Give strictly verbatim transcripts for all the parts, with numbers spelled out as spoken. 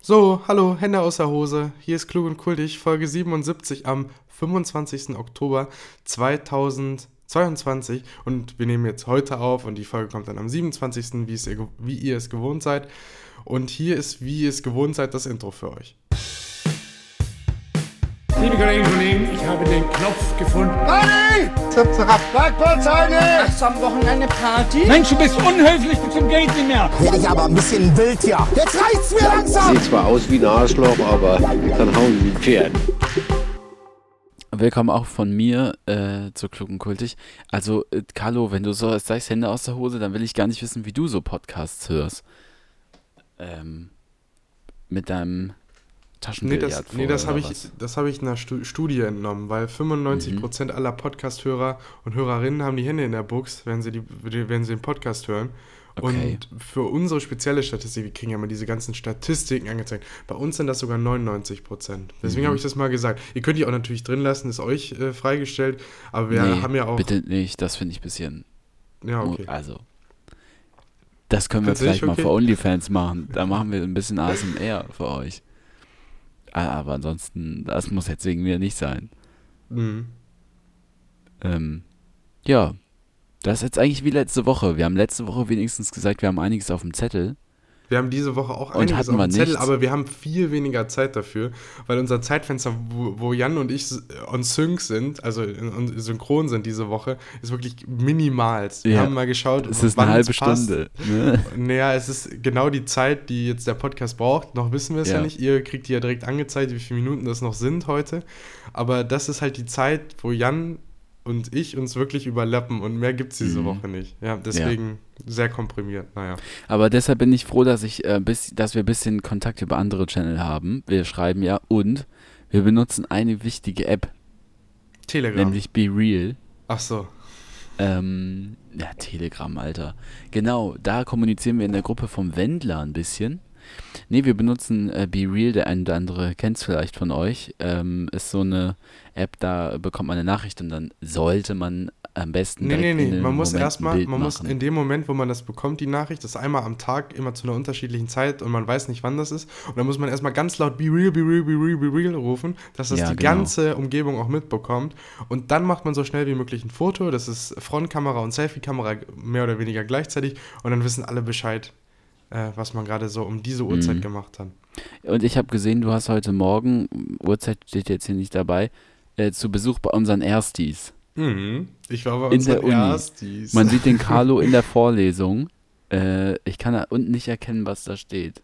So, hallo, Hände aus der Hose. Hier ist Klug und Kultig, Folge siebenundsiebzig am fünfundzwanzigsten Oktober zweitausendzweiundzwanzig. Und wir nehmen jetzt heute auf und die Folge kommt dann am siebenundzwanzigsten, wie, es ihr, wie ihr es gewohnt seid. Und hier ist, wie ihr es gewohnt seid, das Intro für euch. Liebe Kolleginnen und Kollegen, ich habe den Knopf gefunden. Party! Zap, zap. Bergbauzeit! Hast du am Wochenende Party? Mensch, du bist unhöflich bis zum geht nicht mehr. Werde ich aber ein bisschen wild hier. Jetzt reicht's mir langsam! Sieht zwar aus wie ein Arschloch, aber dann hauen wie ein Pferd. Willkommen auch von mir äh, zu Klug und Kultig. Also, äh, Carlo, wenn du so sagst, Hände aus der Hose, dann will ich gar nicht wissen, wie du so Podcasts hörst. Ähm, mit deinem Nee, Taschenbillard das, vor, nee, das oder habe ich, was? das hab ich einer Stu- Studie entnommen, weil fünfundneunzig Prozent aller Podcast-Hörer und Hörerinnen haben die Hände in der Box, wenn sie, die, wenn sie den Podcast hören. Okay. Und für unsere spezielle Statistik, wir kriegen ja immer diese ganzen Statistiken angezeigt, bei uns sind das sogar neunundneunzig Prozent. Deswegen Mhm. habe ich das mal gesagt. Ihr könnt die auch natürlich drin lassen, ist euch äh, freigestellt, aber wir nee, haben ja auch... bitte nicht, das finde ich ein bisschen... Ja, okay. Also, das können wir Findest du vielleicht nicht mal okay? für OnlyFans machen. Da machen wir ein bisschen A S M R für euch. Aber ansonsten, das muss jetzt wegen mir nicht sein. Mhm. Ähm, ja, das ist jetzt eigentlich wie letzte Woche. Wir haben letzte Woche wenigstens gesagt, wir haben einiges auf dem Zettel. Wir haben diese Woche auch Und einiges hatten auf wir dem Zettel, nichts. aber wir haben viel weniger Zeit dafür, weil unser Zeitfenster, wo, wo Jan und ich on sync sind, also in, in synchron sind diese Woche, ist wirklich minimal. Wir Ja, haben mal geschaut, Es ist wann eine halbe es passt. Stunde. Ne? Naja, es ist genau die Zeit, die jetzt der Podcast braucht. Noch wissen wir es ja. Ja. nicht. Ihr kriegt die ja direkt angezeigt, wie viele Minuten das noch sind heute. Aber das ist halt die Zeit, wo Jan und ich uns wirklich überlappen und mehr gibt es diese Mhm. Woche nicht. Ja, deswegen sehr komprimiert. Naja. Aber deshalb bin ich froh, dass ich äh, bis, dass wir ein bisschen Kontakt über andere Channel haben. Wir schreiben ja und wir benutzen eine wichtige App, Telegram. nämlich Be Real. Ach so. Ähm, ja, Telegram, Alter. Genau, da kommunizieren wir in der Gruppe vom Wendler ein bisschen. Nee, wir benutzen äh, Be Real, der ein oder andere kennt es vielleicht von euch. Ähm, ist so eine App, da bekommt man eine Nachricht und dann sollte man am besten Nee, nee, direkt in nee, dem man muss Moment ein erstmal, Bild man muss machen. in dem Moment, wo man das bekommt, die Nachricht, das einmal am Tag, immer zu einer unterschiedlichen Zeit und man weiß nicht, wann das ist. Und dann muss man erstmal ganz laut Be Real, Be Real, Be Real, Be Real rufen, dass das Ja, die genau. ganze Umgebung auch mitbekommt. Und dann macht man so schnell wie möglich ein Foto, das ist Frontkamera und Selfie-Kamera mehr oder weniger gleichzeitig und dann wissen alle Bescheid, äh, was man gerade so um diese Uhrzeit Mhm. gemacht hat. Und ich habe gesehen, du hast heute Morgen, Uhrzeit steht jetzt hier nicht dabei, äh, zu Besuch bei unseren Erstis. Mhm. Ich war bei In unseren der Uni. Erstis. Man sieht den Carlo in der Vorlesung. Äh, ich kann da unten nicht erkennen, was da steht.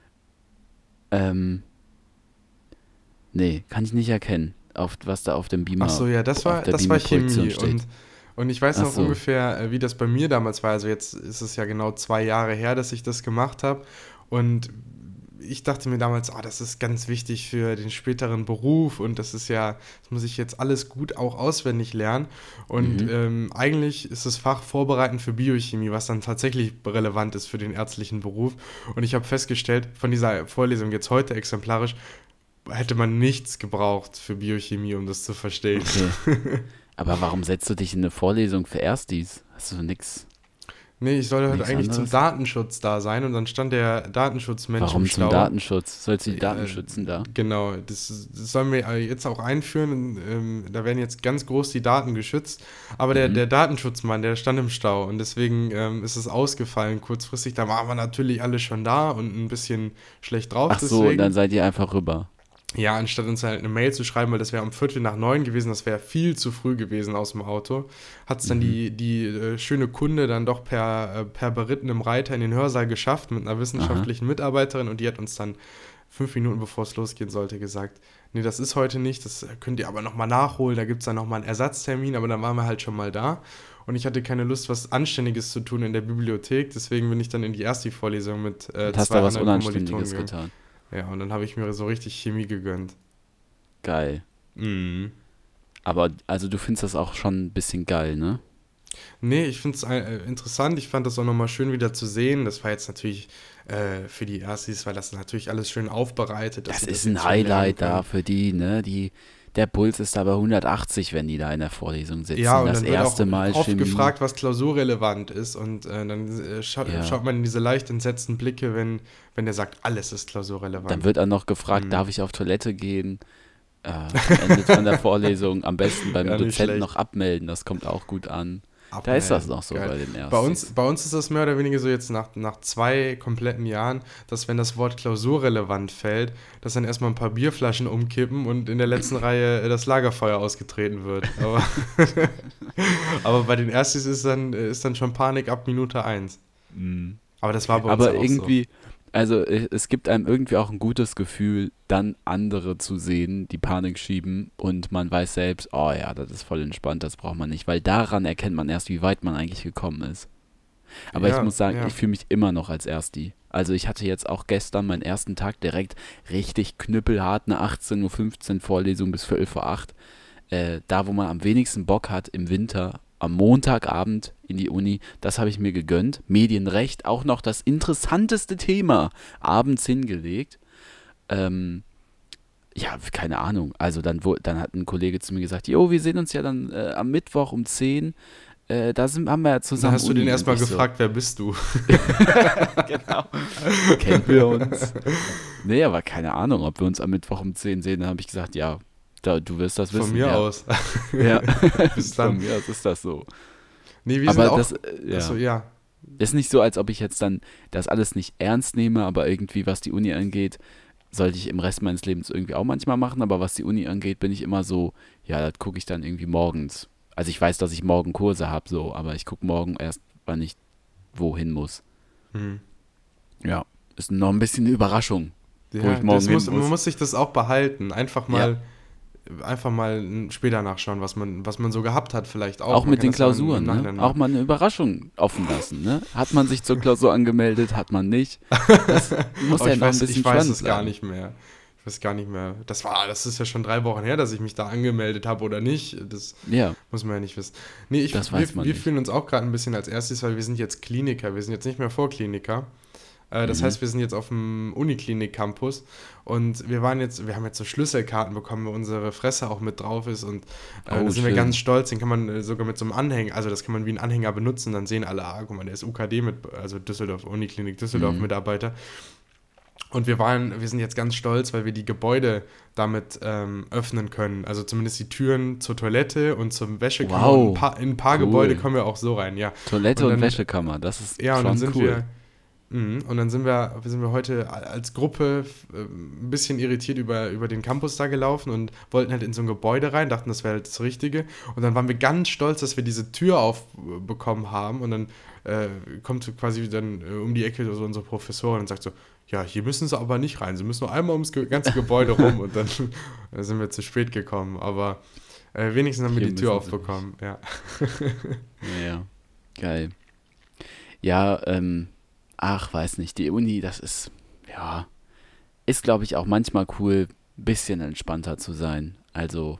Ähm. Nee, kann ich nicht erkennen, auf, was da auf dem Beamer Ach so, ja, das auf war, der das war Beamer-Projektion Chemie. steht. Und, und ich weiß Ach noch so. ungefähr, äh, wie das bei mir damals war. Also jetzt ist es ja genau zwei Jahre her, dass ich das gemacht habe. Und ich dachte mir damals, ah, das ist ganz wichtig für den späteren Beruf und das ist ja, das muss ich jetzt alles gut auch auswendig lernen. Und Mhm. ähm, eigentlich ist das Fach Vorbereiten für Biochemie, was dann tatsächlich relevant ist für den ärztlichen Beruf. Und ich habe festgestellt, von dieser Vorlesung jetzt heute exemplarisch, hätte man nichts gebraucht für Biochemie, um das zu verstehen. Okay. Aber warum setzt du dich in eine Vorlesung für Erstis? Hast du nix? Nee, ich sollte heute Nichts eigentlich zum anderes? Datenschutz da sein und dann stand der Datenschutzmensch Warum im zum Stau. Datenschutz? Sollst du die Äh, Daten schützen da? Genau, das, das sollen wir jetzt auch einführen. Ähm, da werden jetzt ganz groß die Daten geschützt. Aber der, Mhm. der Datenschutzmann, der stand im Stau und deswegen ähm, ist es ausgefallen kurzfristig. Da waren wir natürlich alle schon da und ein bisschen schlecht drauf. Ach so, deswegen. dann seid ihr einfach rüber. Ja, anstatt uns halt eine Mail zu schreiben, weil das wäre um Viertel nach neun gewesen, das wäre viel zu früh gewesen aus dem Auto, hat es dann Mhm. die, die äh, schöne Kunde dann doch per, äh, per berittenem Reiter in den Hörsaal geschafft mit einer wissenschaftlichen Mitarbeiterin und die hat uns dann fünf Minuten bevor es losgehen sollte gesagt, nee, das ist heute nicht, das könnt ihr aber nochmal nachholen, da gibt es dann nochmal einen Ersatztermin, aber dann waren wir halt schon mal da und ich hatte keine Lust, was Anständiges zu tun in der Bibliothek, deswegen bin ich dann in die erste Vorlesung mit äh, Und hast zwei da was anderen Unanständiges Kommilitonen gegangen. getan. Ja, und dann habe ich mir so richtig Chemie gegönnt. Geil. Mhm. Aber, also du findest das auch schon ein bisschen geil, ne? Nee, ich finde es äh, interessant. Ich fand das auch nochmal schön wieder zu sehen. Das war jetzt natürlich äh, für die Erstis, weil das natürlich alles schön aufbereitet Das sie ist jetzt ein schon lernen Highlight können. da für die, ne? Die, der Puls ist da bei hundertachtzig, wenn die da in der Vorlesung sitzen. Ja, und das dann wird erste auch Mal oft Chemie. gefragt, was klausurrelevant ist und äh, dann äh, scha- Ja. schaut man in diese leicht entsetzten Blicke, wenn, wenn der sagt, alles ist klausurrelevant. Dann wird auch noch gefragt, Mhm. darf ich auf Toilette gehen? Äh, am Ende von der Vorlesung am besten beim Ja, nicht Dozenten schlecht. noch abmelden, das kommt auch gut an. Abmelden. Da ist das noch so Geil. bei den Erstis. Bei uns, bei uns ist das mehr oder weniger so jetzt nach, nach zwei kompletten Jahren, dass wenn das Wort klausurrelevant fällt, dass dann erstmal ein paar Bierflaschen umkippen und in der letzten Reihe das Lagerfeuer ausgetreten wird. Aber, aber bei den Erstis ist dann, ist dann schon Panik ab Minute eins. Mhm. Aber das war bei uns Aber auch irgendwie, also äh, es gibt einem irgendwie auch ein gutes Gefühl, dann andere zu sehen, die Panik schieben und man weiß selbst, oh ja, das ist voll entspannt, das braucht man nicht, weil daran erkennt man erst, wie weit man eigentlich gekommen ist. Aber Ja, ich muss sagen, ja. ich fühle mich immer noch als Ersti. Also ich hatte jetzt auch gestern meinen ersten Tag direkt richtig knüppelhart, eine achtzehn Uhr fünfzehn Vorlesung bis Viertel vor acht. Äh, da, wo man am wenigsten Bock hat im Winter, am Montagabend in die Uni, das habe ich mir gegönnt. Medienrecht, auch noch das interessanteste Thema, abends hingelegt. Ähm, ja, keine Ahnung. Also dann, wo, dann hat ein Kollege zu mir gesagt, jo, wir sehen uns ja dann äh, am Mittwoch um zehn. Äh, da sind, haben wir ja zusammen. Dann hast du Uni. den erstmal Und ich gefragt, wer bist du? Genau. Kennen wir uns? Nee, aber keine Ahnung, ob wir uns am Mittwoch um zehn sehen. Dann habe ich gesagt, ja, da, du wirst das wissen. Von mir ja. aus. Ja, Bis von dann. mir aus ist das so. Nee, wir Aber sind auch... das, äh, ja. Achso, ja. Ist nicht so, als ob ich jetzt dann das alles nicht ernst nehme, aber irgendwie, was die Uni angeht, sollte ich im Rest meines Lebens irgendwie auch manchmal machen, aber was die Uni angeht, bin ich immer so, ja, das gucke ich dann irgendwie morgens. Also ich weiß, dass ich morgen Kurse habe, so, aber ich gucke morgen erst, wann ich wohin muss. Hm. Ja, ist noch ein bisschen eine Überraschung, wo Ja, ich morgen das hin muss, muss. man muss sich das auch behalten. Einfach mal, einfach mal später nachschauen, was man, was man so gehabt hat, vielleicht auch. Auch Man mit kann den das dann im Klausuren, ne? Nachhinein Auch mal eine Überraschung offen lassen, ne? Hat man sich zur Klausur angemeldet, hat man nicht. Das muss Aber ja ich noch ein weiß, bisschen ich weiß spannend es gar bleiben. nicht mehr. Ich weiß gar nicht mehr. Das war, das ist ja schon drei Wochen her, dass ich mich da angemeldet habe oder nicht. Das Ja, muss man ja nicht wissen. Nee, ich, Das wir, weiß man wir nicht. fühlen uns auch gerade ein bisschen als erstes, weil wir sind jetzt Kliniker. Wir sind jetzt nicht mehr Vorkliniker. Äh, das Mhm. heißt, wir sind jetzt auf dem Uniklinik-Campus und wir waren jetzt, wir haben jetzt so Schlüsselkarten bekommen, wo unsere Fresse auch mit drauf ist und äh, Oh, da sind wir schön. ganz stolz. Den kann man äh, sogar mit so einem Anhänger, also das kann man wie einen Anhänger benutzen, dann sehen alle, ah, guck mal, der ist U K D mit, also Düsseldorf, Uniklinik Düsseldorf Mhm. Mitarbeiter. Und wir waren, wir sind jetzt ganz stolz, weil wir die Gebäude damit ähm, öffnen können. Also zumindest die Türen zur Toilette und zum Wäschekammer. Wow, Und ein paar, in ein paar cool. Gebäude kommen wir auch so rein, ja. Toilette Und und, dann- Wäschekammer, das ist Ja, und schon dann sind cool. wir. Mhm, und dann sind wir, sind wir heute als Gruppe äh, ein bisschen irritiert über, über den Campus da gelaufen und wollten halt in so ein Gebäude rein, dachten, das wäre halt das Richtige. Und dann waren wir ganz stolz, dass wir diese Tür aufbekommen haben. Und dann äh, kommt so quasi dann äh, um die Ecke so unsere Professorin und sagt so, ja, hier müssen sie aber nicht rein, sie müssen nur einmal ums ge- ganze Gebäude rum. Und dann äh, sind wir zu spät gekommen. Aber äh, wenigstens haben wir Hier die Tür müssen sie aufbekommen, ja. Ja, geil. Ja, ähm, ach, weiß nicht, die Uni, das ist, ja, ist, glaube ich, auch manchmal cool, ein bisschen entspannter zu sein. Also,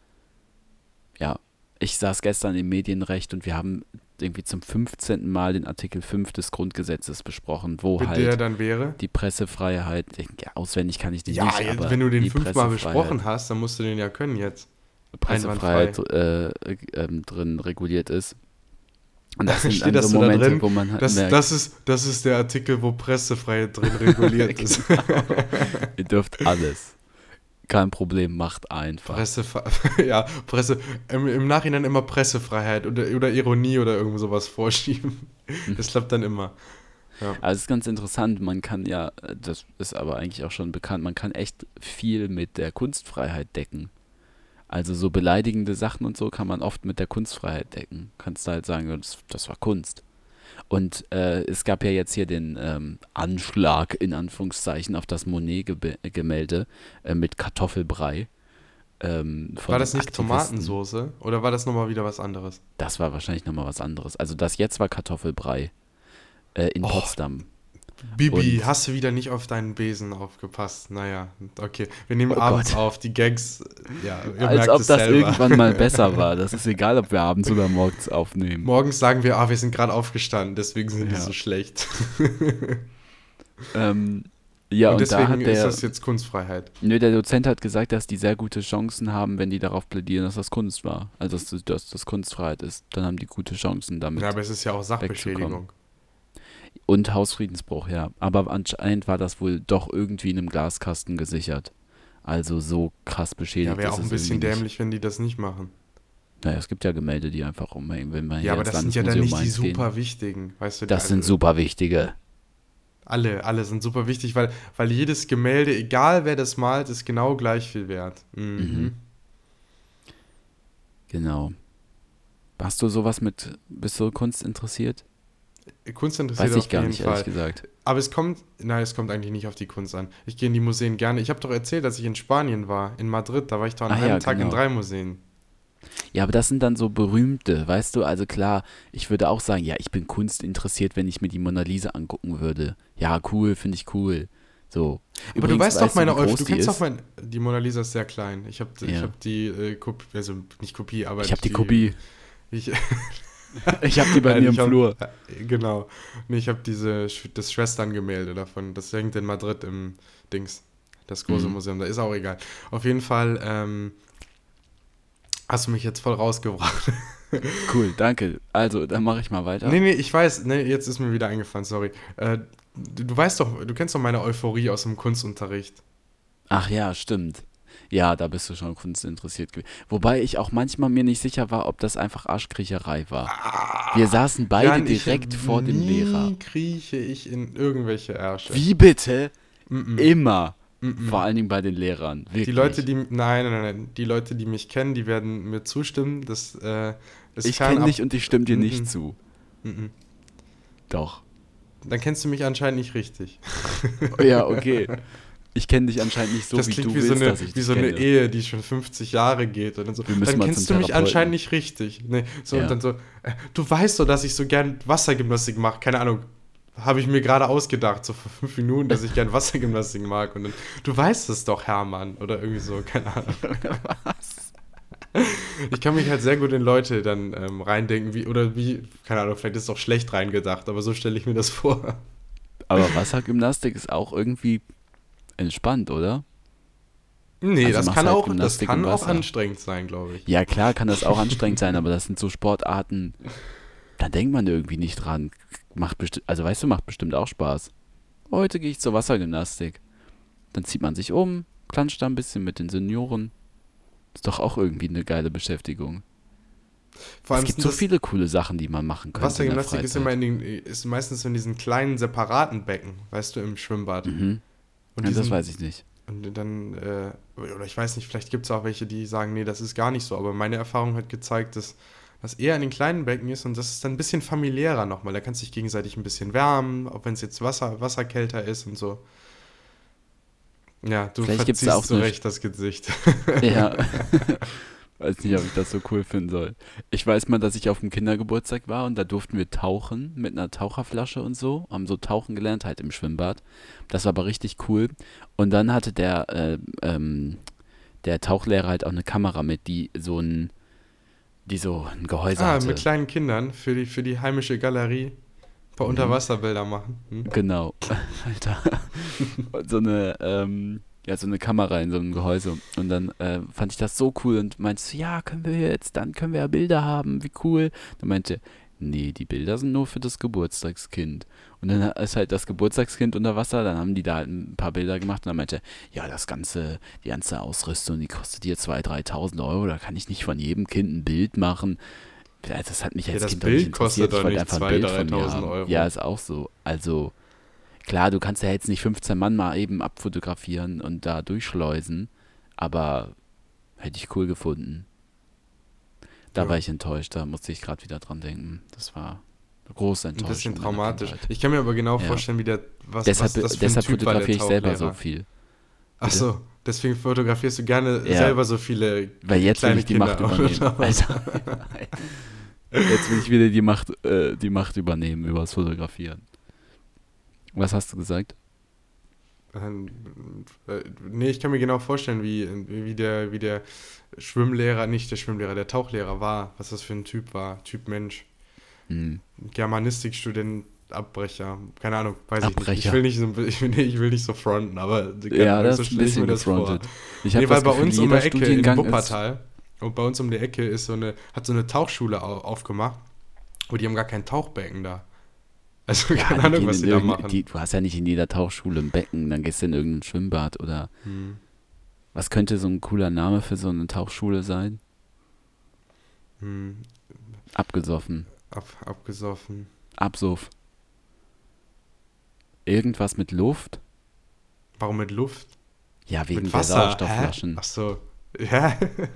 ja, ich saß gestern im Medienrecht und wir haben irgendwie zum fünfzehnten Mal den Artikel fünf des Grundgesetzes besprochen, wo Mit halt der dann wäre. die Pressefreiheit, ja, auswendig kann ich den Ja, nicht, jetzt, aber wenn du den die fünfmal Pressefreiheit- besprochen hast, dann musst du den ja können jetzt. Pressefreiheit äh, ähm, drin reguliert ist. Und das sind Steht dann das so so da Momente, drin? wo man halt Das, merkt, das, ist, das ist der Artikel, wo Pressefreiheit drin reguliert ist. ihr dürft alles. Kein Problem, macht einfach. Pressefre ja, Presse, im, im Nachhinein immer Pressefreiheit oder, oder Ironie oder irgend sowas vorschieben. Das klappt dann immer. Also es ist ganz interessant, man kann ja, das ist aber eigentlich auch schon bekannt, man kann echt viel mit der Kunstfreiheit decken. Also so beleidigende Sachen und so kann man oft mit der Kunstfreiheit decken. Kannst du halt sagen, ja, das, das war Kunst. Und äh, es gab ja jetzt hier den ähm, Anschlag in Anführungszeichen auf das Monet-Gemälde äh, mit Kartoffelbrei. Ähm, von War das nicht Aktivisten. Tomatensoße oder war das nochmal wieder was anderes? Das war wahrscheinlich nochmal was anderes. Also das jetzt war Kartoffelbrei äh, in Oh, Potsdam. Bibi, Und- hast du wieder nicht auf deinen Besen aufgepasst? Naja, okay. Wir nehmen Oh abends Gott. auf, die Gags, ja, ihr Als merkt ob es das selber. irgendwann mal besser war. Das ist egal, ob wir abends oder morgens aufnehmen. Morgens sagen wir, ah, wir sind gerade aufgestanden, deswegen sind die Ja. so schlecht. Ähm, Ja, und, und deswegen da hat ist der, das jetzt Kunstfreiheit. nö, der Dozent hat gesagt, dass die sehr gute Chancen haben, wenn die darauf plädieren, dass das Kunst war. Also, dass, das- dass das Kunstfreiheit ist. Dann haben die gute Chancen damit Ja, aber es ist ja auch Sachbeschädigung. Und Hausfriedensbruch, ja. Aber anscheinend war das wohl doch irgendwie in einem Glaskasten gesichert. Also so krass beschädigt Ja, wäre ist auch ein es bisschen irgendwie nicht. dämlich, wenn die das nicht machen. Naja, es gibt ja Gemälde, die einfach umhängen, wenn man Ja, hier aber ins das sind ja dann Landesmuseum nicht die Mainz gehen. super wichtigen, weißt du? Das also, sind super wichtige. Alle, alle sind super wichtig, weil, weil jedes Gemälde, egal wer das malt, ist genau gleich viel wert. Mhm. Mhm. Genau. Hast du sowas mit, bist du Kunst interessiert? Kunst interessiert Weiß ich auf gar jeden nicht, Fall. ehrlich gesagt. Aber es kommt, nein, es kommt eigentlich nicht auf die Kunst an. Ich gehe in die Museen gerne. Ich habe doch erzählt, dass ich in Spanien war, in Madrid. Da war ich doch einen Ah, halben ja, Tag in genau. drei Museen. Ja, aber das sind dann so berühmte, weißt du? Also klar, ich würde auch sagen, ja, ich bin Kunst interessiert, wenn ich mir die Mona Lisa angucken würde. Ja, cool, finde ich cool. So. Aber Übrigens, du weißt doch meine wie Euf, groß du die kennst ist? doch mein, die Mona Lisa ist sehr klein. Ich habe ich Ja. hab die äh, Kopie, also nicht Kopie, aber Ich habe die Kopie. Ich, Ich habe die bei Nein, mir im ich hab- Flur. äh, Genau. Nee, ich habe diese Sch- das Schwesterngemälde davon. Das hängt in Madrid im Dings. Das große Mhm. Museum. Da ist auch egal. Auf jeden Fall ähm, hast du mich jetzt voll rausgebracht. Cool, danke. Also, dann mache ich mal weiter. Nee, nee, ich weiß. Nee, jetzt ist mir wieder eingefallen, sorry. Äh, du, du weißt doch, du kennst doch meine Euphorie aus dem Kunstunterricht. Ach ja, stimmt. Ja, da bist du schon Kunst interessiert gewesen. Wobei ich auch manchmal mir nicht sicher war, ob das einfach Arschkriecherei war. Wir saßen beide Jan, ich- direkt vor dem Lehrer. Nie krieche ich in irgendwelche Ärsche. Wie bitte? Mm-mm. Immer. Mm-mm. Vor allen Dingen bei den Lehrern. Wirklich. Die Leute, die, nein, nein, nein, die Leute, die mich kennen, die werden mir zustimmen, dass, äh, es Ich fernab- kenne dich und ich stimme dir Mm-mm. nicht zu. Mm-mm. Doch. Dann kennst du mich anscheinend nicht richtig. Ja, okay. Ich kenne dich anscheinend nicht so, das wie klingt du wie so willst, eine, dass ich wie dich so eine kenne. Ehe, die schon fünfzig Jahre geht. Und dann so, Wir müssen dann mal kennst zum du mich Therapeuten. anscheinend nicht richtig. Nee, so, Ja. und dann so, äh, du weißt doch, dass ich so gern Wassergymnastik mache. Keine Ahnung, habe ich mir gerade ausgedacht, so vor fünf Minuten, dass ich gern Wassergymnastik mag. Und dann, du weißt es doch, Hermann. Oder irgendwie so, keine Ahnung. Was? Ich kann mich halt sehr gut in Leute dann ähm, reindenken, wie, oder wie, keine Ahnung, vielleicht ist es auch schlecht reingedacht, aber so stelle ich mir das vor. Aber Wassergymnastik ist auch irgendwie entspannt, oder? Nee, Also das machst kann, halt auch, das Gymnastik kann im auch Wasser. anstrengend sein, glaube ich. Ja, klar kann das auch anstrengend sein, aber das sind so Sportarten, da denkt man irgendwie nicht dran. Macht besti- also weißt du, macht bestimmt auch Spaß. Heute gehe ich zur Wassergymnastik. Dann zieht man sich um, klatscht da ein bisschen mit den Senioren. Ist doch auch irgendwie eine geile Beschäftigung. Vor Es allem gibt sind so das- viele coole Sachen, die man machen könnte. Wassergymnastik in ist der immer Freizeit. in den, ist meistens in diesen kleinen separaten Becken, weißt du, im Schwimmbad. Mhm. Und Ja, die das sind- weiß ich nicht. Und dann, äh, oder ich weiß nicht, vielleicht gibt es auch welche, die sagen, nee, das ist gar nicht so. Aber meine Erfahrung hat gezeigt, dass das eher in den kleinen Becken ist und das ist dann ein bisschen familiärer nochmal. Da kannst du dich gegenseitig ein bisschen wärmen, auch wenn es jetzt Wasser, Wasser kälter ist und so. Ja, du Vielleicht gibt's verziehst da auch zu eine- Recht das Gesicht. Ja. Weiß nicht, ob ich das so cool finden soll. Ich weiß mal, dass ich auf dem Kindergeburtstag war und da durften wir tauchen mit einer Taucherflasche und so. Haben so tauchen gelernt, halt im Schwimmbad. Das war aber richtig cool. Und dann hatte der, äh, ähm, der Tauchlehrer halt auch eine Kamera mit, die so ein, die so ein Gehäuse Ah, hatte. mit kleinen Kindern für die, für die heimische Galerie ein paar Mhm. Unterwasserbilder machen. Hm? Genau. Alter. Und so eine, ähm, ja, so eine Kamera in so einem Gehäuse. Und dann äh, fand ich das so cool und meinte so, ja, können wir jetzt, dann können wir ja Bilder haben, wie cool. Dann meinte, nee, die Bilder sind nur für das Geburtstagskind. Und dann ist halt das Geburtstagskind unter Wasser, dann haben die da halt ein paar Bilder gemacht und dann meinte, ja, das ganze, die ganze Ausrüstung, die kostet hier zweitausend, dreitausend Euro, da kann ich nicht von jedem Kind ein Bild machen. Ja, das hat mich Ja, als das Kind Bild doch nicht interessiert. kostet doch Ich wollte nicht einfach ein zweitausend, Bild von mir dreitausend haben. Euro. Ja, ist auch so. Also, klar, du kannst ja jetzt nicht fünfzehn Mann mal eben abfotografieren und da durchschleusen, aber hätte ich cool gefunden. Da Ja. war ich enttäuscht, da musste ich gerade wieder dran denken. Das war eine große Ein Enttäuschung. bisschen meiner traumatisch. Kindheit. Ich kann mir aber genau Ja. vorstellen, wie der, was, Deshalb, was das für deshalb ein Typ war, der fotografiere ich selber Tauchlehrer. so viel. Ach so, deswegen fotografierst du gerne Ja. selber so viele Weil jetzt will kleine ich die Kinder. Macht übernehmen. oder was? Alter. Jetzt will ich wieder die Macht, äh, die Macht übernehmen über das Fotografieren. Was hast du gesagt? Ähm, äh, nee, ich kann mir genau vorstellen, wie, wie, der, wie der Schwimmlehrer, nicht der Schwimmlehrer, der Tauchlehrer war, was das für ein Typ war, Typ Mensch. Hm. Germanistikstudent Abbrecher. Keine Ahnung, weiß ich Abbrecher. nicht. Ich will nicht so, ich will nicht, ich will nicht so fronten, aber Ja, das so ist ein stelle ich mir bisschen das vor. gefrontet. Ich habe Nee, weil das bei Gefühl, uns um jeder die Ecke in Studiengang ist... Wuppertal und bei uns um die Ecke ist so eine, hat so eine Tauchschule au- aufgemacht und die haben gar kein Tauchbecken da. Also Ja, keine die Ahnung, gehen was in die da irgendein- machen. Die, du hast ja nicht in jeder Tauchschule ein Becken, dann gehst du in irgendein Schwimmbad oder... Hm. Was könnte so ein cooler Name für so eine Tauchschule sein? Hm. Abgesoffen. Ab, abgesoffen. Absuff. Irgendwas mit Luft? Warum mit Luft? Ja, wegen Mit der Wasser? Sauerstoffflaschen. Hä? Ach so. Ja.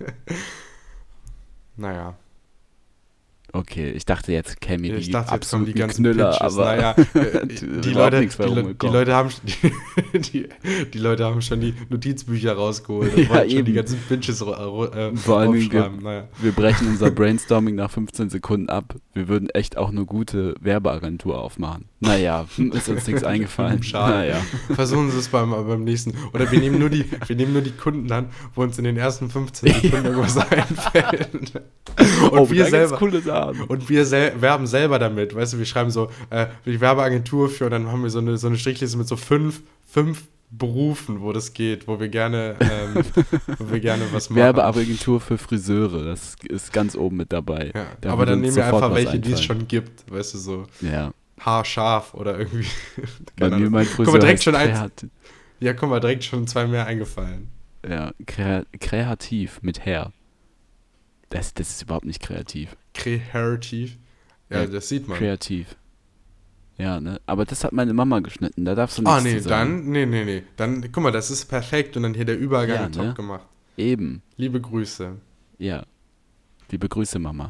Naja. Okay, ich dachte jetzt käme Ich die dachte, jetzt kommen die absoluten ganzen Knüller, Pitches. aber Naja, äh, die, überhaupt Leute, nichts die, bei Le- die, rumgekommen. Leute haben, die, die, die Leute haben schon die Notizbücher rausgeholt und Ja, wollten schon die eben. ganzen Pitches ro- ro- äh, Vor allen Dingen, aufschreiben. Naja. wir brechen unser Brainstorming nach fünfzehn Sekunden ab. Wir würden echt auch eine gute Werbeagentur aufmachen. Naja, ist uns nichts eingefallen. Schade. Naja. Versuchen Sie es beim, beim nächsten. Oder wir nehmen, nur die, wir nehmen nur die Kunden an, wo uns in den ersten fünfzehn Sekunden irgendwas einfällt. Und Oh, wir da gibt's selber. coole Sachen. Und wir sel werben selber damit, weißt du, wir schreiben so, äh, die Werbeagentur für, und dann haben wir so eine, so eine Strichliste mit so fünf, fünf Berufen, wo das geht, wo wir gerne, ähm, wo wir gerne was machen. Werbeagentur für Friseure, das ist ganz oben mit dabei. Ja, Da aber würde dann uns nehmen wir sofort einfach was welche, die es einfallen. schon gibt, weißt du, so Ja, haarscharf oder irgendwie. bei Keine mir Ahnung. mein Guck mal, Friseur direkt heißt schon eins. kreat Ja, guck mal, direkt schon zwei mehr eingefallen. ja, krea kreativ mit Hair. Das, das ist überhaupt nicht kreativ. Kreativ. Ja, Ja, das sieht man. Kreativ. Ja, ne? Aber das hat meine Mama geschnitten, da darfst du nichts Ah, nee, zu sagen. dann, nee, nee, nee. Dann, guck mal, das ist perfekt und dann hier der Übergang Ja, top ne? gemacht. Eben, Liebe Grüße. ja. Liebe Grüße, Mama.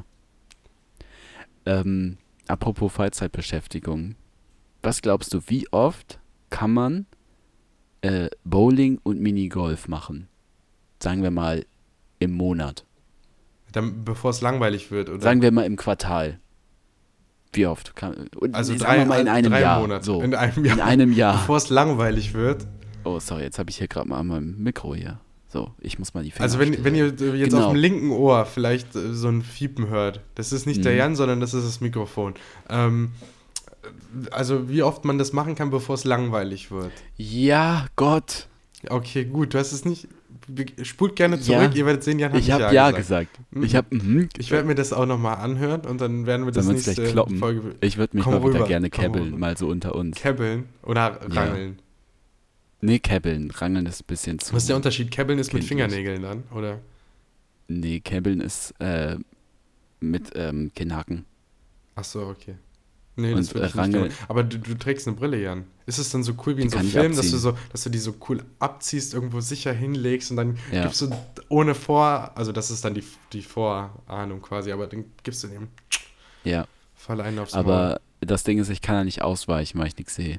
Ähm, apropos Freizeitbeschäftigung. Was glaubst du, wie oft kann man äh, Bowling und Minigolf machen? Sagen wir mal im Monat. Dann, bevor es langweilig wird, oder? Sagen wir mal im Quartal. Wie oft? Kann, und also sagen drei, wir mal in einem drei Jahr. Monate. So. In einem Jahr. In einem Jahr. Bevor es langweilig wird. Oh, sorry, jetzt habe ich hier gerade mal an meinem Mikro hier. So, ich muss mal die Finger Also wenn, still wenn ihr halten. jetzt Genau. auf dem linken Ohr vielleicht äh, so ein Fiepen hört, das ist nicht der Mhm. Jan, sondern das ist das Mikrofon. Ähm, also wie oft man das machen kann, bevor es langweilig wird. Ja, Gott. Okay, gut, du hast es nicht... Spult gerne Ja. zurück, ihr werdet sehen, Jan hat Ich nicht habe ja gesagt. Ich habe mhm. Ich werde mir das auch nochmal anhören und dann werden wir das Sollen wir uns nächste gleich kloppen? Folge Ich würde mich Komm mal wieder rüber, gerne komm käbbeln, rüber. mal so unter uns. käbbeln oder Ja. rangeln. Nee, käbbeln. Rangeln ist ein bisschen zu. Was ist der Unterschied? Käbbeln ist mit kindlich. Fingernägeln dann, oder? Nee, käbbeln ist äh, mit ähm, Kinnhaken. Ach so, okay. Nee, Und, das würde äh, ich nicht Rangeln- machen. Aber du, du trägst eine Brille, Jan. Ist es dann so cool wie in Die so kann ich Filmen, dass abziehen. du so, dass du die so cool abziehst, irgendwo sicher hinlegst und dann Ja. gibst du ohne Vor... Also das ist dann die, die Vorahnung quasi, aber dann gibst du dem Ja, voll einen aufs Maul. aber das Ding ist, ich kann da nicht ausweichen, weil ich nichts sehe.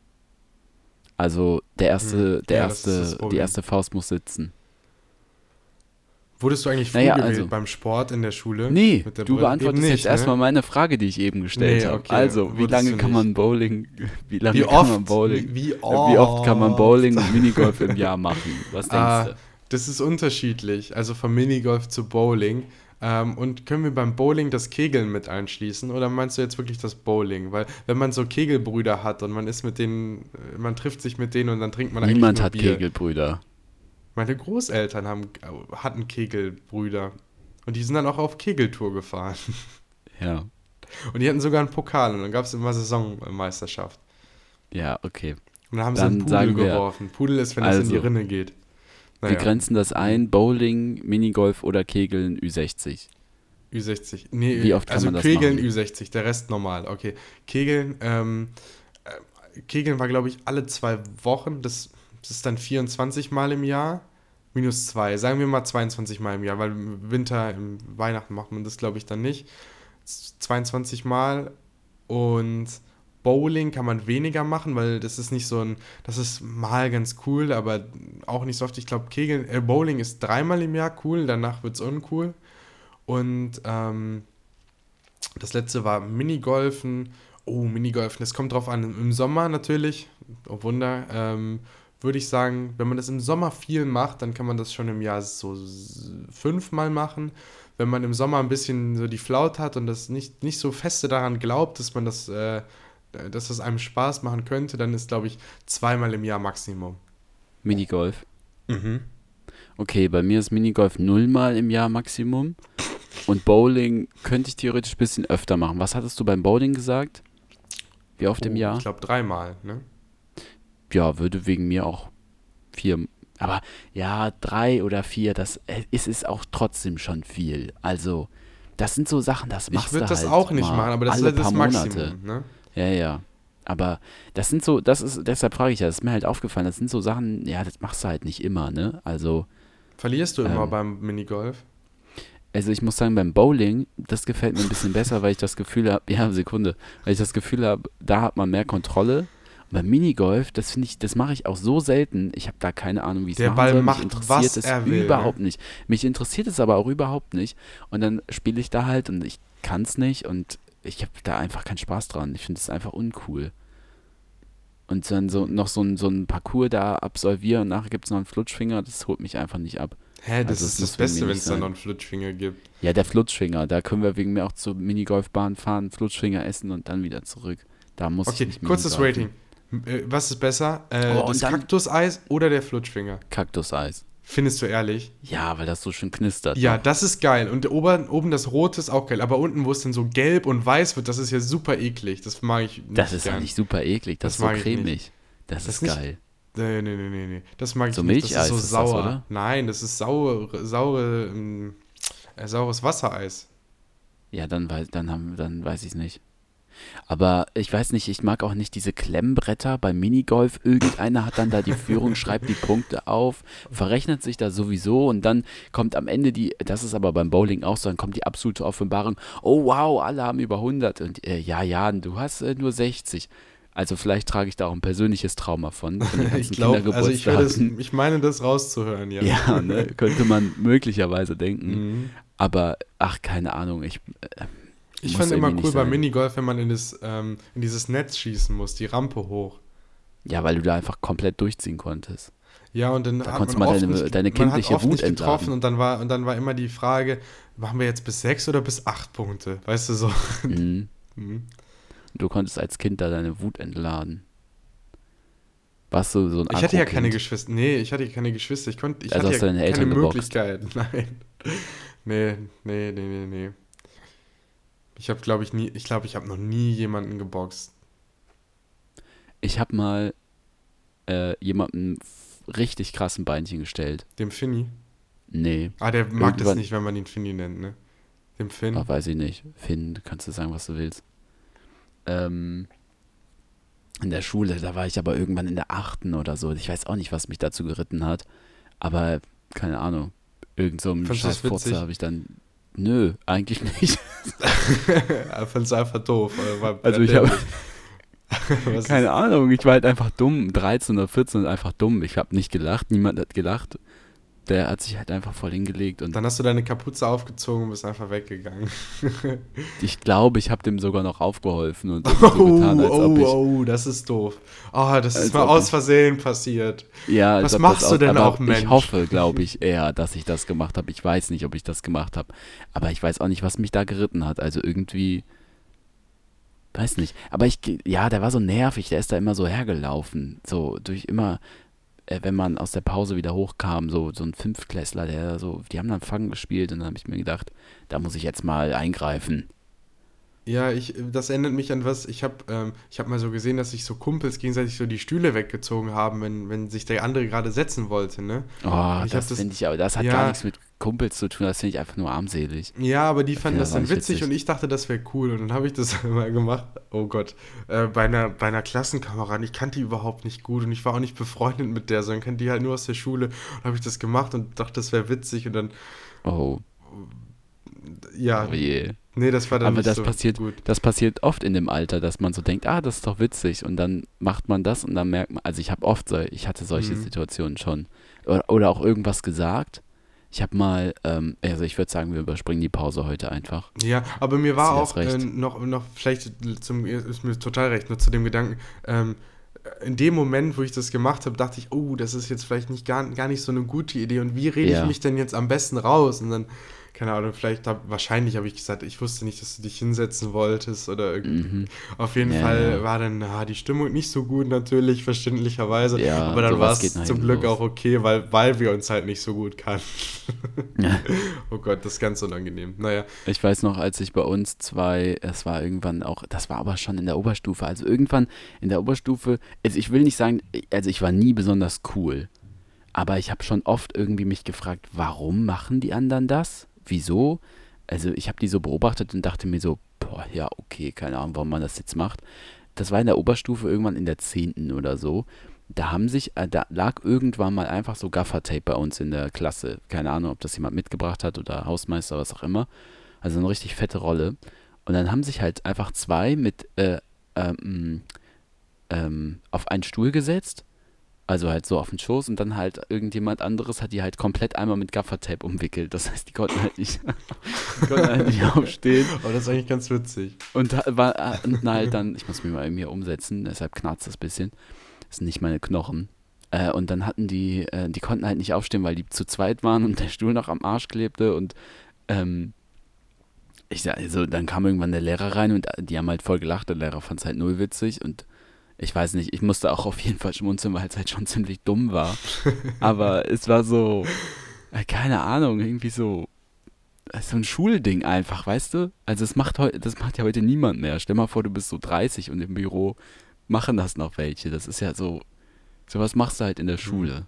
Also der erste, Hm. der Ja, das ist das erste, die Problem. erste Faust muss sitzen. Wurdest du eigentlich Naja, vorgewählt also- beim Sport in der Schule? Nee, Mit der du Brille? beantwortest Eben jetzt nicht, erstmal ne? meine Frage, die ich eben gestellt Nee, habe. okay, Also, wie wurdest lange du kann nicht. man Bowling, wie lange Wie kann oft? man Bowling, Wie, wie wie oft kann man Bowling und Minigolf im Jahr machen? Was denkst Ah, du? das ist unterschiedlich, also von Minigolf zu Bowling. Ähm, und können wir beim Bowling das Kegeln mit einschließen? Oder meinst du jetzt wirklich das Bowling? Weil wenn man so Kegelbrüder hat und man ist mit denen, äh, man trifft sich mit denen und dann trinkt man Niemand eigentlich hat nur Bier. Kegelbrüder. Meine Großeltern haben, äh, hatten Kegelbrüder. Und die sind dann auch auf Kegeltour gefahren. Ja, Und die hatten sogar einen Pokal und dann gab es immer Saisonmeisterschaft. ja, okay. Und dann haben sie Dann einen Pudel sagen wir- geworfen. Pudel ist, wenn es in die Also, Rinne geht. Wir grenzen das ein, Bowling, Minigolf oder Kegeln Ü sechzig. Ü sechzig. Nee, Wie oft kann also man das Kegeln machen? Ü sechzig, der Rest normal. Okay. Kegeln, ähm, äh, Kegeln war, glaube ich, alle zwei Wochen. Das, das ist dann vierundzwanzig Mal im Jahr. Minus zwei. Sagen wir mal zweiundzwanzig Mal im Jahr, weil im Winter, im Weihnachten macht man das, glaube ich, dann nicht. Z- zweiundzwanzig Mal. Und Bowling kann man weniger machen, weil das ist nicht so ein, das ist mal ganz cool, aber auch nicht so oft. Ich glaube, Kegeln, äh, Bowling ist dreimal im Jahr cool, danach wird es uncool. Und ähm, das letzte war Minigolfen. Oh, Minigolfen, das kommt drauf an. Im Sommer natürlich, oh Wunder, ähm, würde ich sagen, wenn man das im Sommer viel macht, dann kann man das schon im Jahr so s- fünfmal machen. Wenn man im Sommer ein bisschen so die Flaut hat und das nicht, nicht so feste daran glaubt, dass man das, äh, äh, dass das einem Spaß machen könnte, dann ist, glaube ich, zweimal im Jahr Maximum. Minigolf. Mhm. Okay, bei mir ist Minigolf nullmal im Jahr Maximum. Und Bowling könnte ich theoretisch ein bisschen öfter machen. Was hattest du beim Bowling gesagt? Wie oft im Oh, Jahr? Ich glaube, dreimal, ne? Ja, würde wegen mir auch vier. Aber ja, drei oder vier, das es ist auch trotzdem schon viel. Also, das sind so Sachen, das machst Ich du würde halt das auch nicht mal machen, aber das alle ist das paar Maximum, Monate. ne? Ja, ja. Aber das sind so, das ist, deshalb frage ich ja, das ist mir halt aufgefallen, das sind so Sachen, ja, das machst du halt nicht immer, ne? Also, Verlierst du immer Ähm. beim Minigolf? also ich muss sagen, beim Bowling, das gefällt mir ein bisschen besser, weil ich das Gefühl habe, ja, Sekunde, weil ich das Gefühl habe, da hat man mehr Kontrolle. Und beim Minigolf, das finde ich, das mache ich auch so selten. Ich habe da keine Ahnung, wie ich es Der machen Ball soll. Mich macht, interessiert was es er will, überhaupt ne? nicht. Mich interessiert es aber auch überhaupt nicht. Und dann spiele ich da halt und ich kann es nicht und ich habe da einfach keinen Spaß dran. Ich finde es einfach uncool. Und dann so noch so ein, so ein Parcours da absolvieren und nachher gibt es noch einen Flutschfinger, das holt mich einfach nicht ab. Hä, das Also, ist es das muss wegen Beste, mir wenn nicht es da sein. noch einen Flutschfinger gibt. Ja, der Flutschfinger, da können wir wegen mir auch zur Minigolfbahn fahren, Flutschfinger essen und dann wieder zurück. Da muss Okay, ich nicht kurzes Minigolfen. Rating. M- äh, Was ist besser? Äh, Oh, und das dann- Kaktuseis oder der Flutschfinger? Kaktuseis. Findest du ehrlich? Ja, weil das so schön knistert. Ja, noch. das ist geil. Und oben, oben das Rote ist auch geil. Aber unten, wo es dann so gelb und weiß wird, das ist ja super eklig. Das mag ich nicht Das ist ja gern. nicht super eklig, das, Das ist so mag ich cremig. nicht. Das, Das ist nicht- geil. Nee, nee, nee, nee, nee. Das mag ich So nicht. Das Milcheis ist so ist das, sauer. oder? Nein, das ist saure, saure, ähm, äh, saures Wassereis. Ja, dann weiß, dann haben, dann weiß ich es nicht. Aber ich weiß nicht, ich mag auch nicht diese Klemmbretter beim Minigolf. Irgendeiner hat dann da die Führung, schreibt die Punkte auf, verrechnet sich da sowieso und dann kommt am Ende die, das ist aber beim Bowling auch so, dann kommt die absolute Offenbarung, oh wow, alle haben über hundert und äh, ja, ja, du hast äh, nur sechzig. Also vielleicht trage ich da auch ein persönliches Trauma von, von den ganzen Ich glaube, also ich, höre das, Kindergeburtstagen. ich meine das rauszuhören, ja. Ja, ne, könnte man möglicherweise denken. Mhm. Aber, ach, keine Ahnung, ich... Äh, Ich muss fand immer irgendwie cool nicht beim sein. Minigolf, wenn man in, das, ähm, in dieses Netz schießen muss, die Rampe hoch. Ja, weil du da einfach komplett durchziehen konntest. Ja, und dann Da hat konntest man du mal oft deine- nicht, deine man kindliche hat oft Wut nicht getroffen entladen. und dann war und dann war immer die Frage, machen wir jetzt bis sechs oder bis acht Punkte? Weißt du so? Mhm. Mhm. Du konntest als Kind da deine Wut entladen. Warst du so ein Ich hatte ja keine Agro-Kind? Geschwister. Nee, ich hatte keine Geschwister. Ich konnte, ich Also hatte hast du ja deine keine Eltern geboxt? Möglichkeit. Nein. Nee, nee, nee, nee, nee. Ich habe, glaube ich, nie, ich glaube, ich habe noch nie jemanden geboxt. Ich habe mal äh, jemandem f- richtig krassen Beinchen gestellt. Dem Finny. Nee, Ah, der mag das Irgendwann- nicht, wenn man ihn Finny nennt, ne? Dem Finn. ah, weiß ich nicht. Finn, du kannst du sagen, was du willst. Ähm, in der Schule, da war ich aber irgendwann in der achten oder so. Ich weiß auch nicht, was mich dazu geritten hat. Aber, keine Ahnung. Irgend so einem Fandst du das scheiß witzig? Furzer habe ich dann... Nö, eigentlich nicht. Er fand es einfach doof. äh, war Also ich habe... Was Keine ist- Ahnung, ich war halt einfach dumm. dreizehn oder vierzehn und einfach dumm. Ich habe nicht gelacht, niemand hat gelacht. Der hat sich halt einfach voll hingelegt und Dann hast du deine Kapuze aufgezogen und bist einfach weggegangen. ich glaube, ich habe dem sogar noch aufgeholfen und irgendwie so getan, als ob ich... oh, das ist doof. Oh, das Als ist mal ob aus ich- Versehen passiert. Ja, als Was ob machst das du aus- denn aber auch, Mensch? Ich hoffe, glaube ich, eher, dass ich das gemacht habe. Ich weiß nicht, ob ich das gemacht habe. Aber ich weiß auch nicht, was mich da geritten hat. Also irgendwie... Weiß nicht. Aber ich... Ja, der war so nervig. Der ist da immer so hergelaufen. So durch immer... äh, Wenn man aus der Pause wieder hochkam, so, so ein Fünftklässler, der so... Die haben dann Fangen gespielt und dann habe ich mir gedacht, da muss ich jetzt mal eingreifen. Ja, ich, das erinnert mich an was. Ich habe ähm, ich hab mal so gesehen, dass sich so Kumpels gegenseitig so die Stühle weggezogen haben, wenn, wenn sich der andere gerade setzen wollte, ne? Oh, Ich hab das das- finde ich aber... Das hat ja. gar nichts mit Kumpels zu tun. Das finde ich einfach nur armselig. Ja, aber die fanden Ja, das war dann nicht witzig witzig. und ich dachte, das wäre cool. Und dann habe ich das mal gemacht. Oh Gott. Äh, bei, einer, bei einer Klassenkameradin. Ich kannte die überhaupt nicht gut und ich war auch nicht befreundet mit der, sondern kannte die halt nur aus der Schule. Und habe ich das gemacht und dachte, das wäre witzig. Und dann, Oh, ja, oh je. nee, das war dann Aber nicht das so passiert, gut. das passiert oft in dem Alter, dass man so denkt, ah, das ist doch witzig und dann macht man das und dann merkt man, also ich habe oft, so, ich hatte solche Mhm. Situationen schon oder, oder auch irgendwas gesagt. Ich habe mal, ähm, also ich würde sagen, wir überspringen die Pause heute einfach. Ja, aber mir war Hast auch du äh, recht. noch, noch vielleicht zum, ist mir total recht, nur zu dem Gedanken, ähm, in dem Moment, wo ich das gemacht habe, dachte ich, oh, das ist jetzt vielleicht nicht gar, gar nicht so eine gute Idee und wie rede Ja. ich mich denn jetzt am besten raus? Und dann keine Ahnung, vielleicht, hab, wahrscheinlich habe ich gesagt, ich wusste nicht, dass du dich hinsetzen wolltest oder irgendwie. Mhm. Auf jeden ja, Fall ja. war dann na, die Stimmung nicht so gut natürlich, verständlicherweise, ja, aber dann war es zum Glück los. Auch okay, weil, weil wir uns halt nicht so gut kannten. Ja. Oh Gott, das ist ganz unangenehm. Naja. Ich weiß noch, als ich bei uns zwei, es war irgendwann auch, das war aber schon in der Oberstufe, also irgendwann in der Oberstufe, also ich will nicht sagen, also ich war nie besonders cool, aber ich habe schon oft irgendwie mich gefragt, warum machen die anderen das? Wieso? Also ich habe die so beobachtet und dachte mir so, boah, ja, okay, keine Ahnung, warum man das jetzt macht. Das war in der Oberstufe irgendwann in der zehnten oder so. Da haben sich, äh, da lag irgendwann mal einfach so Gaffertape bei uns in der Klasse. Keine Ahnung, ob das jemand mitgebracht hat oder Hausmeister, was auch immer. Also eine richtig fette Rolle. Und dann haben sich halt einfach zwei mit äh, ähm, ähm, auf einen Stuhl gesetzt. Also halt so auf den Schoß und dann halt irgendjemand anderes hat die halt komplett einmal mit Gaffertape umwickelt. Das heißt, die konnten halt nicht, die konnten halt nicht aufstehen. Aber das ist eigentlich ganz witzig. Und war und halt dann, ich muss mich mal irgendwie umsetzen, deshalb knarzt das ein bisschen. Das sind nicht meine Knochen. Äh, und dann hatten die, äh, die konnten halt nicht aufstehen, weil die zu zweit waren und der Stuhl noch am Arsch klebte. Und ähm, ich sag, also dann kam irgendwann der Lehrer rein und die haben halt voll gelacht. Der Lehrer fand es halt null witzig und ich weiß nicht, ich musste auch auf jeden Fall schmunzeln, weil es halt schon ziemlich dumm war. Aber es war so, äh, keine Ahnung, irgendwie so, so ein Schulding einfach, weißt du? Also es macht heu- das macht ja heute niemand mehr. Stell mal vor, du bist so dreißig und im Büro machen das noch welche. Das ist ja so, sowas machst du halt in der Schule.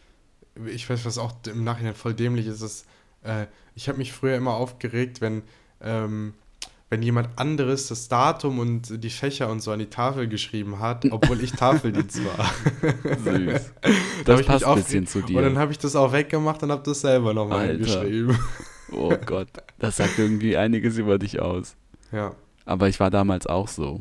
Ich weiß, was auch im Nachhinein voll dämlich ist, ist, äh, ich habe mich früher immer aufgeregt, wenn, ähm, wenn jemand anderes das Datum und die Fächer und so an die Tafel geschrieben hat, obwohl ich Tafeldienst war. Süß. Das da passt ein bisschen zu dir. Und dann habe ich das auch weggemacht und habe das selber nochmal hingeschrieben. Oh Gott, das sagt irgendwie einiges über dich aus. Ja. Aber ich war damals auch so.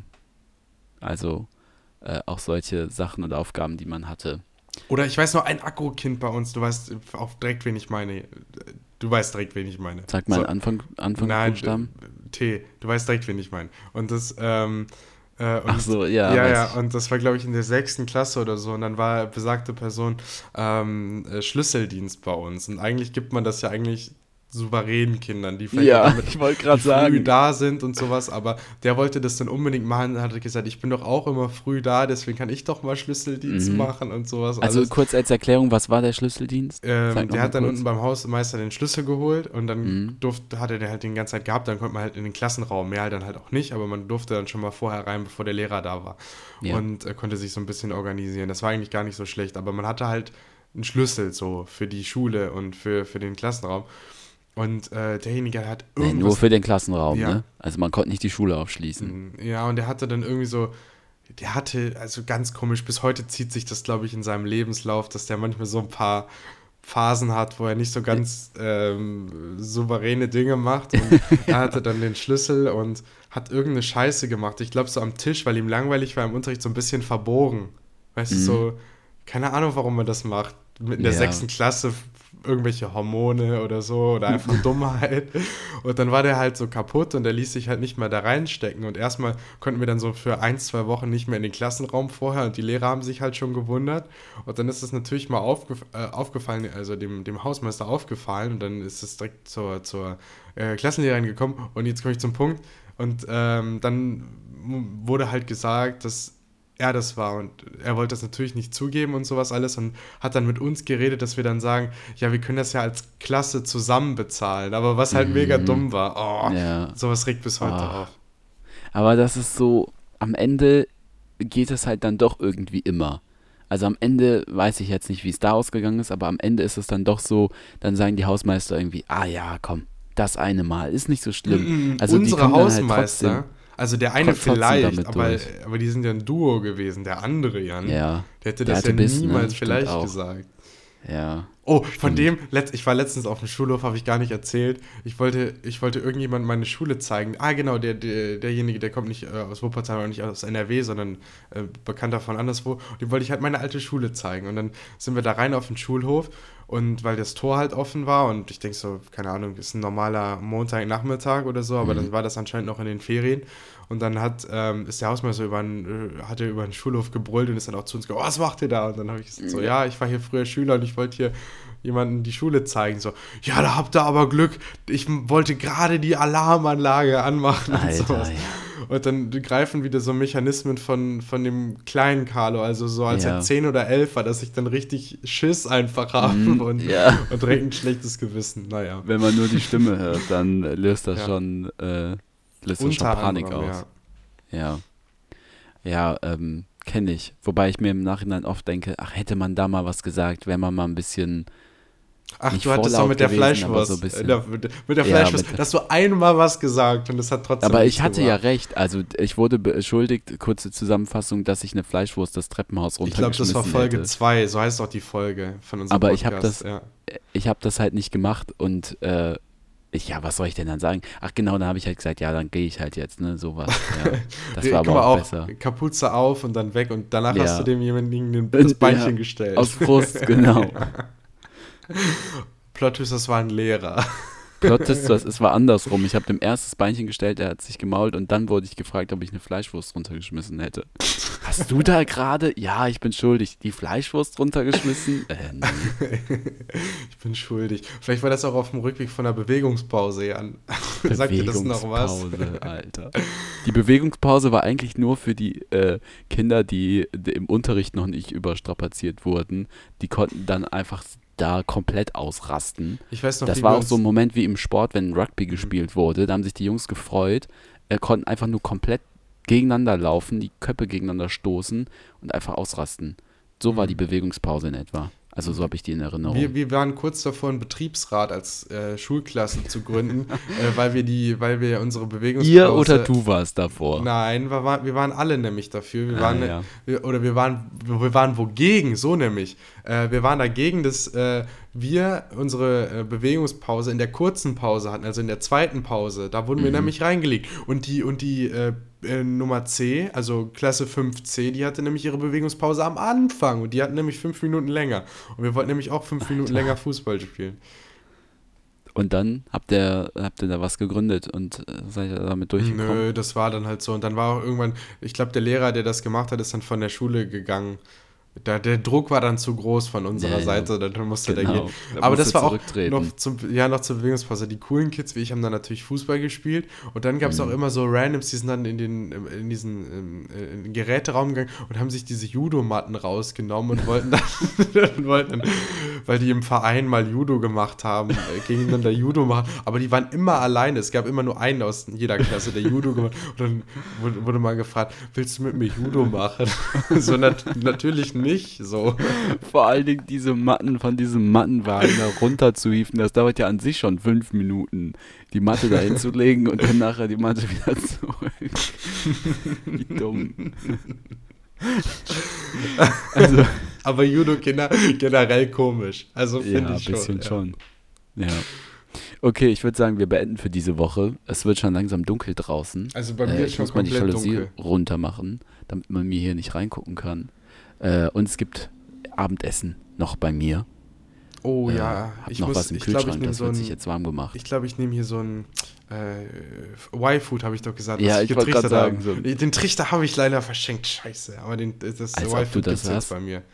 Also äh, auch solche Sachen und Aufgaben, die man hatte. Oder ich weiß noch, ein Akku-Kind bei uns, du weißt auch direkt, wen ich meine. Du weißt direkt, wen ich meine. Sag mal so. Anfang, Anfang Nein, Buchstaben. T. Du weißt direkt, wen ich meine. Und das, ähm, äh, und, Ach so, ja. Ja, ja, und das war, glaube ich, in der sechsten Klasse oder so. Und dann war besagte Person ähm, äh, Schlüsseldienst bei uns. Und eigentlich gibt man das ja eigentlich souveränen Kindern, die vielleicht ja, damit ich wollte gerade früh sagen. da sind und sowas, aber der wollte das dann unbedingt machen, hat gesagt, ich bin doch auch immer früh da, deswegen kann ich doch mal Schlüsseldienst mhm. machen und sowas. Also alles. Kurz als Erklärung, was war der Schlüsseldienst? Ähm, der hat dann kurz. unten beim Hausmeister den Schlüssel geholt und dann mhm. durfte, hatte der halt den ganze Zeit gehabt, dann konnte man halt in den Klassenraum, mehr dann halt auch nicht, aber man durfte dann schon mal vorher rein, bevor der Lehrer da war ja. und äh, konnte sich so ein bisschen organisieren. Das war eigentlich gar nicht so schlecht, aber man hatte halt einen Schlüssel so für die Schule und für, für den Klassenraum. Und äh, derjenige hat irgendwas... Nee, nur für den Klassenraum, ja. ne? Also man konnte nicht die Schule aufschließen. Ja, und der hatte dann irgendwie so... Der hatte, also ganz komisch, bis heute zieht sich das, glaube ich, in seinem Lebenslauf, dass der manchmal so ein paar Phasen hat, wo er nicht so ganz ähm, souveräne Dinge macht. Und er hatte dann den Schlüssel und hat irgendeine Scheiße gemacht. Ich glaube, so am Tisch, weil ihm langweilig war im Unterricht, so ein bisschen verbogen. Weißt mhm. du, so... Keine Ahnung, warum man das macht. Mit in der ja. sechsten Klasse irgendwelche Hormone oder so oder einfach Dummheit. Und dann war der halt so kaputt und der ließ sich halt nicht mehr da reinstecken. Und erstmal konnten wir dann so für ein, zwei Wochen nicht mehr in den Klassenraum vorher und die Lehrer haben sich halt schon gewundert. Und dann ist es natürlich mal aufgef- äh, aufgefallen, also dem, dem Hausmeister aufgefallen und dann ist es direkt zur, zur äh, Klassenlehrerin gekommen. Und jetzt komme ich zum Punkt. Und ähm, dann wurde halt gesagt, dass er das war und er wollte das natürlich nicht zugeben und sowas alles und hat dann mit uns geredet, dass wir dann sagen, ja, wir können das ja als Klasse zusammen bezahlen, aber was halt mm. mega dumm war. Oh, ja. Sowas regt bis heute oh. auf. Aber das ist so, am Ende geht es halt dann doch irgendwie immer. Also am Ende weiß ich jetzt nicht, wie es da ausgegangen ist, aber am Ende ist es dann doch so, dann sagen die Hausmeister irgendwie, ah ja, komm, das eine Mal, ist nicht so schlimm. Also unsere die Hausmeister... Halt also der eine vielleicht, aber, durch. aber die sind ja ein Duo gewesen. Der andere, Jan, ja. der hätte der das hatte ja Biss, niemals ne? vielleicht auch. gesagt. Ja. Oh, von dem, ich war letztens auf dem Schulhof, habe ich gar nicht erzählt. Ich wollte, ich wollte irgendjemandem meine Schule zeigen. Ah, genau, der, der, derjenige, der kommt nicht äh, aus Wuppertal, auch nicht aus N R W, sondern äh, Bekannter von anderswo. Und dem wollte ich halt meine alte Schule zeigen. Und dann sind wir da rein auf den Schulhof. Und weil dasTor halt offen war und ich denke so, keine Ahnung, ist ein normaler Montagnachmittag oder so, aber mhm. dann war das anscheinend noch in den Ferien. Und dann hat, ähm, ist der Hausmeister über einen, hat er über den Schulhof gebrüllt und ist dann auch zu uns gekommen, oh, was macht ihr da? Und dann habe ich gesagt, so, ja, ich war hier früher Schüler und ich wollte hier jemanden die Schule zeigen, so, ja, da habt ihr aber Glück, ich wollte gerade die Alarmanlage anmachen und Alter, sowas. ja. Und dann greifen wieder so Mechanismen von, von dem kleinen Carlo, also so als Ja. er zehn oder elf war, dass ich dann richtig Schiss einfach habe Mm, und, ja. und direkt ein schlechtes Gewissen, naja. Wenn man nur die Stimme hört, dann löst das Ja. schon, äh, löst das schon Unter Panik anderem, aus. Ja. Ja, ähm, kenne ich. Wobei ich mir im Nachhinein oft denke, ach, hätte man da mal was gesagt, wäre man mal ein bisschen. Ach, Nicht du hattest doch vorlaut mit der gewesen, aber Fleischwurst. so ein bisschen. äh, der, mit, mit der Ja, Fleischwurst. mit- Da hast du einmal was gesagt und es hat trotzdem Aber nichts ich hatte ja gebracht. recht. Also ich wurde beschuldigt, kurze Zusammenfassung, dass ich eine Fleischwurst das Treppenhaus Ich glaube, runtergeschmissen das war Folge hätte. zwei, so heißt auch die Folge von unserem Aber ich Podcast. hab das- ja. Ich habe das halt nicht gemacht und äh, ich, ja, was soll ich denn dann sagen? Ach genau, dann habe ich halt gesagt, ja, dann gehe ich halt jetzt, ne, sowas. Ja, das war Guck aber mal, auch besser. Kapuze auf und dann weg und danach Ja. hast du demjenigen den- das Beinchen Ja, gestellt. Aus Frust, genau. Plot Twist, das war ein Lehrer. Plot ist das, es war andersrum. Ich habe dem erst das Beinchen gestellt, er hat sich gemault und dann wurde ich gefragt, ob ich eine Fleischwurst runtergeschmissen hätte. Hast du da gerade? Ja, ich bin schuldig. Die Fleischwurst runtergeschmissen? Äh, nee. Ich bin schuldig. Vielleicht war das auch auf dem Rückweg von der Bewegungspause, Jan. Sagt dir das noch was? Bewegungspause, Alter. Die Bewegungspause war eigentlich nur für die äh, Kinder, die, die im Unterricht noch nicht überstrapaziert wurden. Die konnten dann einfach da komplett ausrasten. Ich weiß noch, Das wie war wir auch uns- so ein Moment wie im Sport, wenn Rugby gespielt wurde. Da haben sich die Jungs gefreut, äh, konnten einfach nur komplett gegeneinander laufen, die Köpfe gegeneinander stoßen und einfach ausrasten. So war die Bewegungspause in etwa. Also so habe ich die in Erinnerung. Wir, wir waren kurz davor, einen Betriebsrat als äh, Schulklasse zu gründen, äh, weil wir die, weil wir unsere Bewegungspause... Ihr oder du warst davor? Nein, wir waren, wir waren alle nämlich dafür. Wir Ah, waren, ja. wir, oder wir waren, wir waren wogegen, so nämlich. Äh, wir waren dagegen, dass äh, wir unsere äh, Bewegungspause in der kurzen Pause hatten, also in der zweiten Pause. Da wurden wir Mhm. nämlich reingelegt. Und die, und die äh, äh, Nummer C, also Klasse fünf C, die hatte nämlich ihre Bewegungspause am Anfang. Und die hatten nämlich fünf Minuten länger. Und wir wollten nämlich auch fünf Minuten länger Fußball spielen. Und dann habt ihr, habt ihr da was gegründet und äh, seid ihr damit durchgekommen? Nö, das war dann halt so. Und dann war auch irgendwann, ich glaube, der Lehrer, der das gemacht hat, ist dann von der Schule gegangen. Da, der Druck war dann zu groß von unserer Ja, ja. Seite, dann musste der Genau. gehen. Da Aber musste das war auch zurücktreten. noch, zum, ja, noch zur Bewegungspause. Die coolen Kids wie ich haben dann natürlich Fußball gespielt und dann gab es Mhm. auch immer so Randoms, die sind dann in, den, in diesen ähm, in den Geräteraum gegangen und haben sich diese Judomatten rausgenommen und wollten dann, wollten dann, weil die im Verein mal Judo gemacht haben, äh, gegeneinander Judo machen, aber die waren immer alleine. Es gab immer nur einen aus jeder Klasse, der Judo gemacht hat. Und dann wurde, wurde mal gefragt, willst du mit mir Judo machen? so nat natürlich nicht, so. Vor allen Dingen diese Matten von diesem Mattenwagen da runter zu hieven, das dauert ja an sich schon fünf Minuten, die Matte da hinzulegen und dann nachher die Matte wieder zurück. Wie dumm. Also, Aber Judo-Kinder generell komisch. Also ja, finde ein ich schon. bisschen ja. schon. Ja. Okay, ich würde sagen, wir beenden für diese Woche. Es wird schon langsam dunkel draußen. Also bei mir Äh, ist ich schon muss mal die komplett Jalousie dunkel. runter machen, damit man mir hier nicht reingucken kann. Äh, und es gibt Abendessen noch bei mir. Oh Äh, ja, hab ich noch muss, was im ich glaube, ich Kühlschrank, nehme das so wird ein, sich jetzt warm gemacht. ich glaube, ich nehme hier so ein äh, Y-Food, habe ich doch gesagt. Ja, was ich wollte getrichtert gerade habe. sagen, so- Den Trichter habe ich leider verschenkt, scheiße. Aber den, das Als ob du Y-Food das gibt es jetzt hast. bei mir.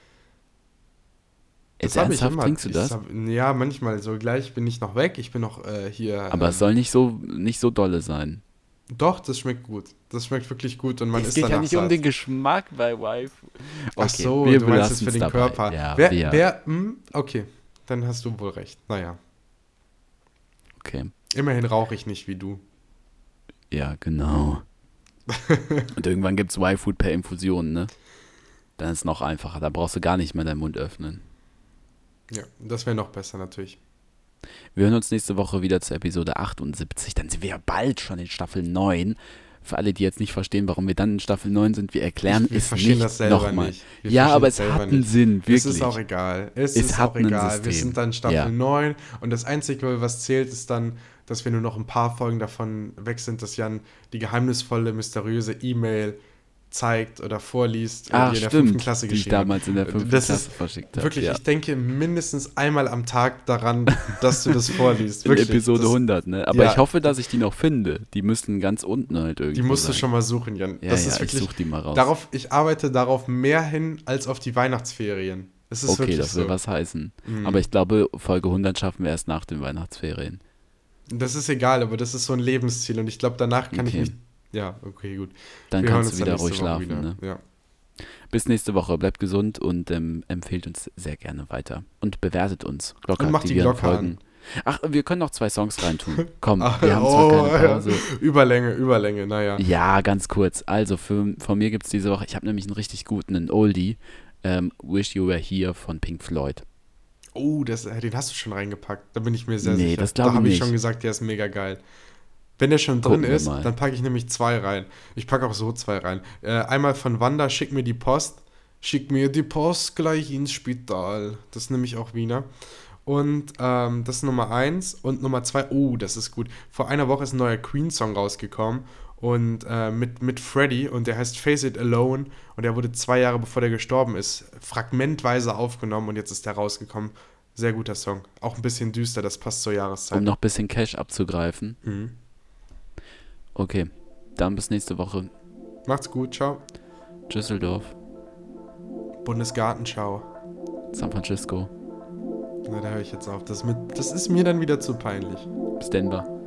Jetzt hab ernsthaft, trinkst du Ich das? Hab, ja, manchmal. So gleich bin ich noch weg. Ich bin noch äh, hier. Aber äh, es soll nicht so, nicht so dolle sein. Doch, das schmeckt gut. Das schmeckt wirklich gut und man es ist geht ja danach nicht um satt. den Geschmack bei Wife. Ach so, wir du meinst jetzt für belassen's den dabei. Körper. Ja, wer, wir, wer, hm, okay, dann hast du wohl recht. Naja, okay. immerhin rauche ich nicht wie du. Ja, genau. Und irgendwann gibt es Y-Food per Infusion, ne? Dann ist es noch einfacher. Da brauchst du gar nicht mehr deinen Mund öffnen. Ja, das wäre noch besser natürlich. Wir hören uns nächste Woche wieder zur Episode achtundsiebzig. Dann sind wir ja bald schon in Staffel neun. Für alle, die jetzt nicht verstehen, warum wir dann in Staffel neun sind, wir erklären Wir es verstehen nicht das selber nochmal. nicht. Wir Ja, verstehen aber es es selber hat einen nicht. Sinn, wirklich. Es ist auch egal. Es, Es ist hat auch ein egal. System. Wir sind dann Staffel Ja. neun und das Einzige, was zählt, ist dann, dass wir nur noch ein paar Folgen davon weg sind, dass Jan die geheimnisvolle, mysteriöse E-Mail zeigt oder vorliest, Ach, die in der stimmt, fünften Klasse die ich geschrieben habe. damals in der fünften Das Klasse ist verschickt habe. Wirklich, ja. ich denke mindestens einmal am Tag daran, dass du das vorliest. In Wirklich. Episode das, hundert, ne? Aber ja. ich hoffe, dass ich die noch finde. Die müssten ganz unten halt irgendwie Die musst sein. du schon mal suchen, Jan. Ja, das ja, ist wirklich, ich such die mal raus. Darauf, ich arbeite darauf mehr hin als auf die Weihnachtsferien. Es ist Okay, wirklich das will so. was heißen. Mhm. Aber ich glaube, Folge hundert schaffen wir erst nach den Weihnachtsferien. Das ist egal, aber das ist so ein Lebensziel und ich glaube, danach kann Okay. ich mich. Ja, okay, gut. Dann Wir hören kannst uns du dann wieder nächste ruhig Woche schlafen. wieder. Ne? Ja. Bis nächste Woche. Bleibt gesund und ähm, empfehlt uns sehr gerne weiter. Und bewertet uns. Glocke Und macht die aktivieren, Glocke folgen. Ach, wir können noch zwei Songs reintun. Komm, Ach, wir haben zwar oh, keine Pause. Überlänge, Überlänge, naja. Ja, ganz kurz. Also, für, von mir gibt es diese Woche, ich habe nämlich einen richtig guten, einen Oldie. Ähm, Wish You Were Here von Pink Floyd. Oh, das, äh, den hast du schon reingepackt. Da bin ich mir sehr Nee, sicher. das glaub da ich habe ich nicht. schon gesagt, der ist mega geil. Wenn der schon Gucken drin wir ist, mal. dann packe ich nämlich zwei rein. Ich packe auch so zwei rein. Äh, einmal von Wanda, schick mir die Post. Schick mir die Post gleich ins Spital. Das ist nämlich auch Wiener. Und ähm, das ist Nummer eins. Und Nummer zwei, oh, das ist gut. Vor einer Woche ist ein neuer Queen-Song rausgekommen. Und äh, mit, mit Freddie. Und der heißt Face It Alone. Und der wurde zwei Jahre bevor der gestorben ist, fragmentweise aufgenommen. Und jetzt ist der rausgekommen. Sehr guter Song. Auch ein bisschen düster, das passt zur Jahreszeit. Um noch ein bisschen Cash abzugreifen. Mhm. Okay, dann bis nächste Woche. Macht's gut, ciao. Düsseldorf, Bundesgartenschau. San Francisco, Na, da höre ich jetzt auf. Das, mit, das ist mir dann wieder zu peinlich. bis Denver.